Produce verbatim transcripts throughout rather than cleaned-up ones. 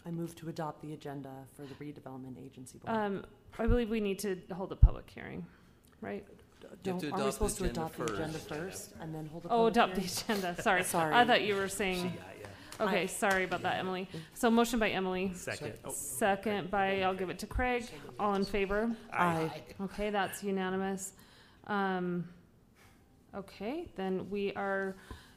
I move to adopt the agenda for the redevelopment agency board. Um, I believe we need to hold a public hearing, right? Don't, to are we adopt supposed the to agenda adopt the agenda first. first and then hold a Oh, public adopt the hearing? agenda. Sorry. Sorry. I thought you were saying. Okay, I- sorry about that, Emily. So motion by Emily, Second. Oh, second by, I'll give it to Craig. All in favor? Aye. Okay, that's unanimous. Um, okay, then we are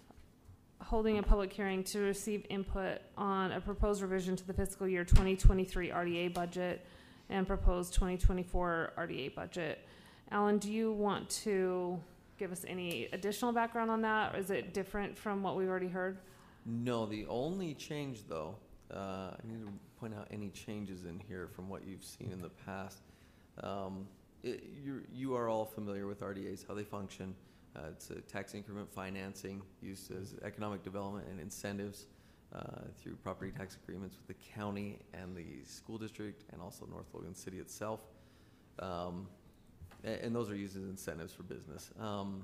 holding a public hearing to receive input on a proposed revision to the fiscal year twenty twenty-three R D A budget and proposed twenty twenty-four R D A budget. Alan, do you want to give us any additional background on that? Or is it different from what we've already heard? No, the only change though, uh, I need to point out any changes in here from what you've seen in the past. Um, it, you're, you are all familiar with R D As, how they function. Uh, it's a tax increment financing used as economic development and incentives uh, through property tax agreements with the county and the school district and also North Logan City itself. Um, and, and those are used as incentives for business. Um,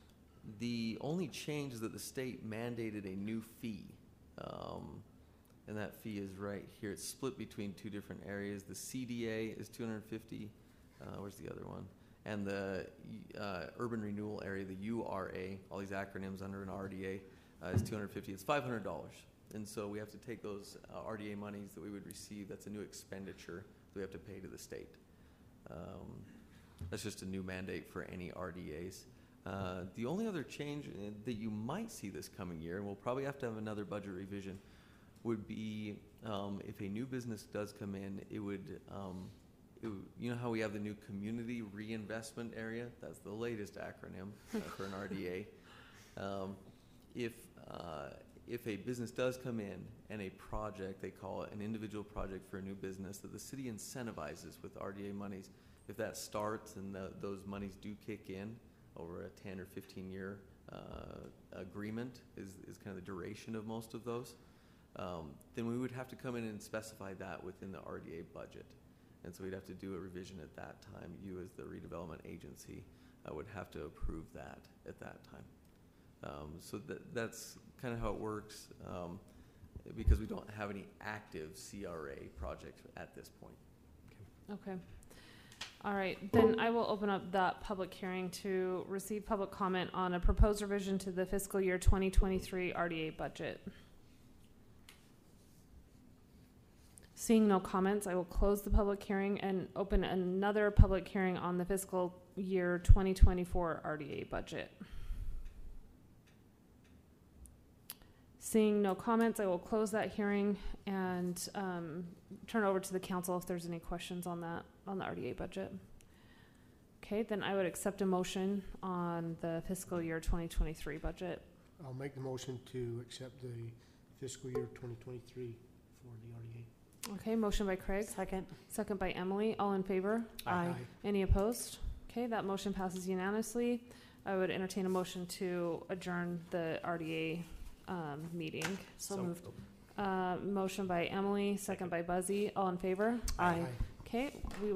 The only change is that the state mandated a new fee, um, and that fee is right here. It's split between two different areas. The C D A is two hundred fifty. Uh, where's the other one? And the uh, urban renewal area, the U R A, all these acronyms under an R D A, uh, is two hundred fifty. It's five hundred dollars, and so we have to take those uh, R D A monies that we would receive. That's a new expenditure that we have to pay to the state. Um, that's just a new mandate for any R D As. Uh, the only other change uh, that you might see this coming year, and we'll probably have to have another budget revision, would be um, if a new business does come in, it would, um, it would, you know how we have the new community reinvestment area? That's the latest acronym uh, for an R D A. Um, if, uh, if a business does come in and a project, they call it an individual project for a new business that the city incentivizes with R D A monies, if that starts and the, those monies do kick in, over a ten or fifteen year uh, agreement is, is kind of the duration of most of those, um, then we would have to come in and specify that within the R D A budget. And so we'd have to do a revision at that time. You as the redevelopment agency uh, would have to approve that at that time. Um, so that, that's kind of how it works um, because we don't have any active C R A projects at this point. Okay. All right, then I will open up that public hearing to receive public comment on a proposed revision to the fiscal year twenty twenty-three R D A budget. Seeing no comments, I will close the public hearing and open another public hearing on the fiscal year twenty twenty-four R D A budget. Seeing no comments, I will close that hearing and um, turn it over to the council if there's any questions on that, on the R D A budget. Okay, then I would accept a motion on the fiscal year twenty twenty-three budget. I'll make the motion to accept the fiscal year twenty twenty-three for the R D A. Okay, motion by Craig, Second. second by Emily. All in favor? Aye. Any opposed? Okay, that motion passes unanimously. I would entertain a motion to adjourn the R D A um, meeting. So moved. Uh, motion by Emily, second by Buzzy. All in favor? Aye. Okay, we